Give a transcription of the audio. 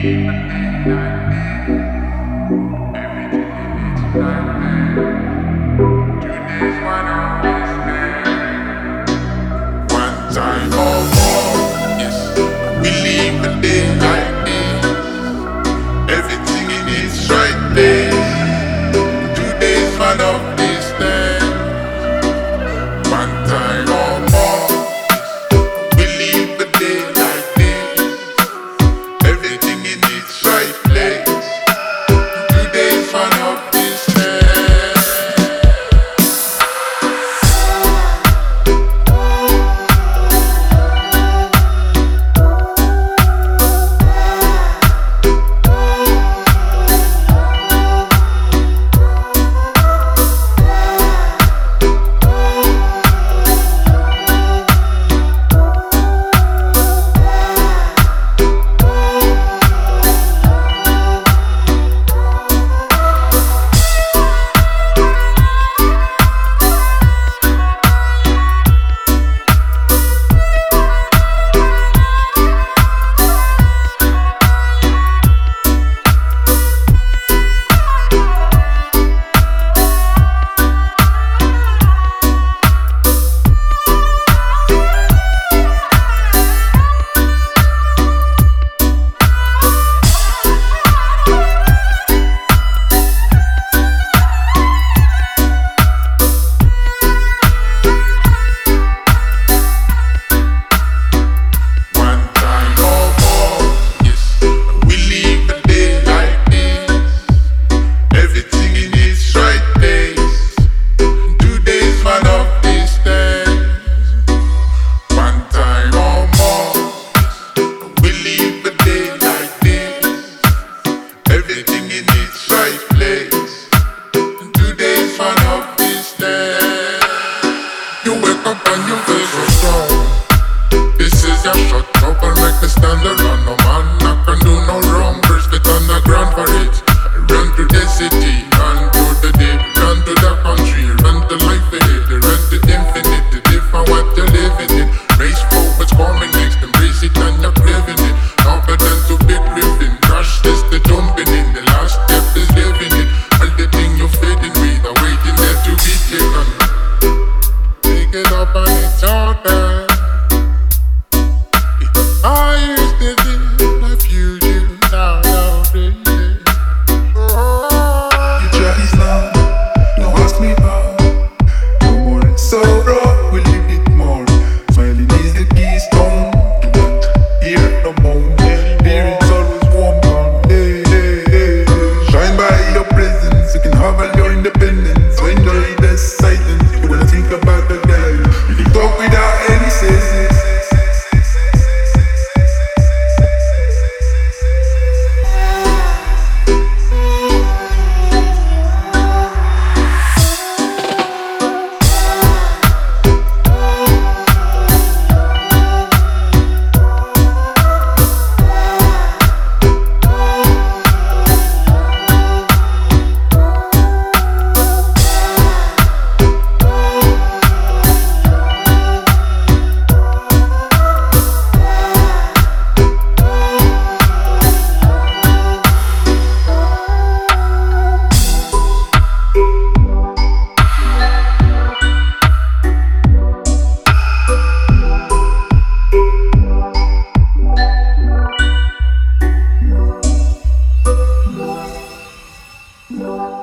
Time or more, yes, we live a day like this. Everything in its right place. Today's one of these days. One time or more, we live a day like this. Everything in its right place. Today's one of these days. Everything in its right place. Today's one of these days. You wake up and you feel so strong. This is your shot, trouble make me stand alone. No man, I can do no wrong. First get on the ground for it. Run to the city, run to the deep, run to the country, run to life ahead, run to infinite, the different what you're living in. Race for what's coming next, embrace it and you're craving it. Now better to be gripping, crush this, the jumping in. The last step is living it. All the thing you're fading with are waiting there to be taken. Pick it up and it's your turn. I used to be the future, now baby. Future is now, don't ask me how. No more sorrow, we live it more. Smiling is the keystone to that. Here no more. Here it's always warm down. Hey, hey, hey. Shine by your presence, you can have all your independence. So enjoy the silence, you wanna think about the guy. You can talk without any sense. No.